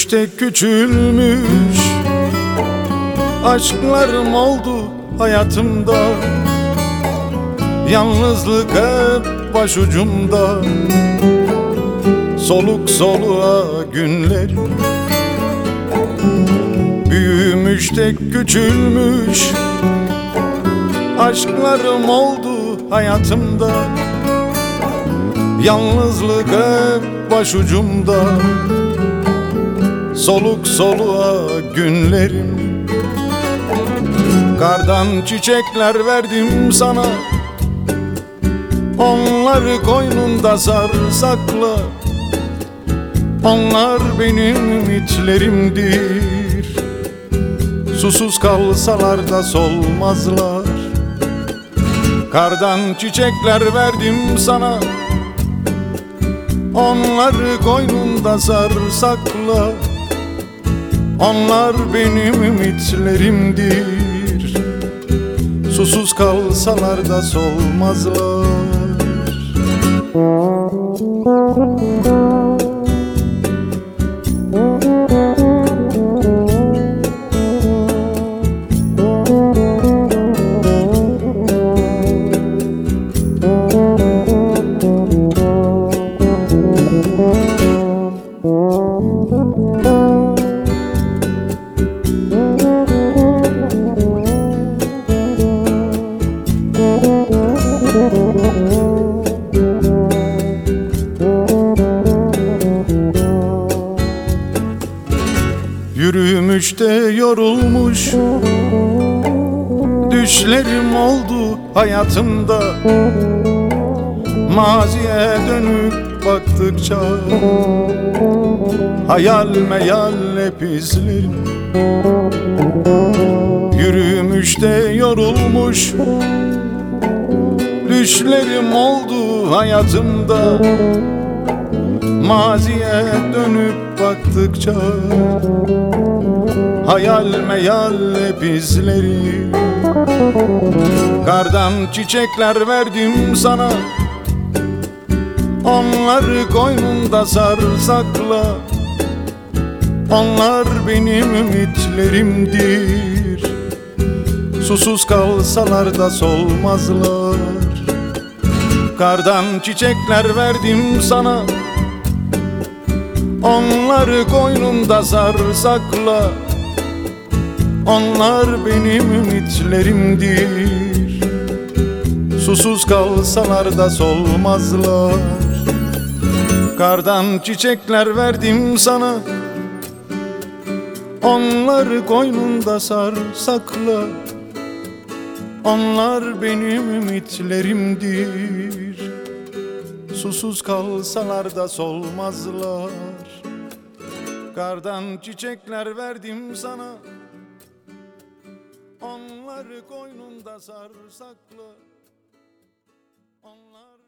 Büyümüş de küçülmüş aşklarım oldu hayatımda. Yalnızlık hep başucumda, soluk soluğa günlerim. Büyümüş de küçülmüş aşklarım oldu hayatımda. Yalnızlık hep başucumda, soluk soluğa günlerim. Kardan çiçekler verdim sana, onları koynunda sar sakla. Onlar benim ümitlerimdir, susuz kalsalar da solmazlar. Kardan çiçekler verdim sana, onları koynunda sar sakla. Onlar benim ümitlerimdir, susuz kalsalar da solmazlar. Yürümüş de yorulmuş düşlerim oldu hayatımda. Maziye dönüp baktıkça hayal meyal hep izlerim. Yürümüş de yorulmuş düşlerim oldu hayatımda. Maziye dönüp baktıkça hayal meyal hep izlerim. Kardan çiçekler verdim sana, onları koynunda sar sakla. Onlar benim ümitlerimdir, susuz kalsalar da solmazlar. Kardan çiçekler verdim sana, onları koynunda sar sakla. Onlar benim ümitlerimdir, susuz kalsalar da solmazlar. Kardan çiçekler verdim sana, onları koynunda sar sakla. Onlar benim ümitlerimdir, susuz kalsalar da solmazlar. Kardan çiçekler verdim sana, onları koynunda sar sakla. Onlar